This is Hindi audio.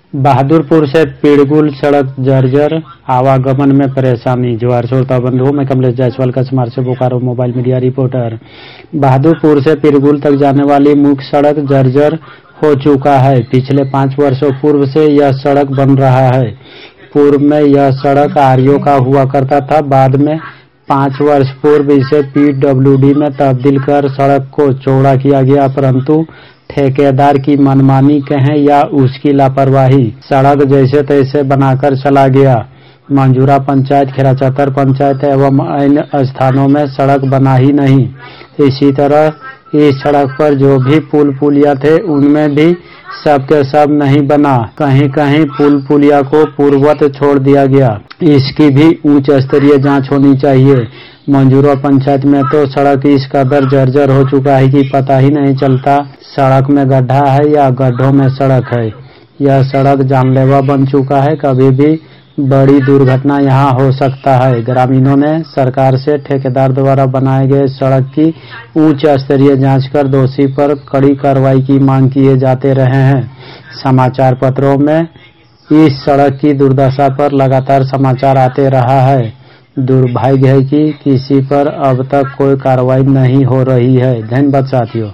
बहादुरपुर से पीड़गुल सड़क जर्जर, आवागमन में परेशानी। जोहार श्रोता बंधुओं, मैं कमलेश जायसवाल का समाचार से Bokaro mobile media reporter. Bahadurpur से पीड़गुल तक जाने वाली मुख्य सड़क जर्जर हो चुका है। पिछले 5 वर्षों पूर्व से यह सड़क बन रहा है। पूर्व में यह सड़क आरओ का हुआ करता था। बाद में 5 वर्ष पूर्व इसे पीडब्ल्यूडी में तब्दील कर सड़क को चौड़ा किया गया, परंतु ठेकेदार की मनमानी कहें या उसकी लापरवाही, सड़क जैसे तैसे बनाकर चला गया। मंजूरा पंचायत, खेराचतर पंचायत एवं अन्य स्थानों में सड़क बना ही नहीं। इसी तरह इस सड़क पर जो भी पुल पुलिया थे उनमें भी सब के सब नहीं बना। कहीं कहीं पुल पुलिया को पूर्ववत छोड़ दिया गया। इसकी भी उच्च स्तरीय जांच होनी चाहिए। मंजूरा पंचायत में तो सड़क इस कदर जर्जर हो चुका है कि पता ही नहीं चलता सड़क में गड्ढा है या गड्ढों में सड़क है। यह सड़क जानलेवा बन चुका है। कभी भी बड़ी दुर्घटना यहां हो सकता है। ग्रामीणों ने सरकार से ठेकेदार द्वारा बनाए गए सड़क की उच्च स्तरीय जांच कर दोषी पर कड़ी कार्रवाई की मांग किए जाते रहे हैं। समाचार पत्रों में इस सड़क की दुर्दशा पर लगातार समाचार आते रहा है। दुर्भाग्य है कि किसी पर अब तक कोई कार्रवाई नहीं हो रही है। धन्यवाद साथियों।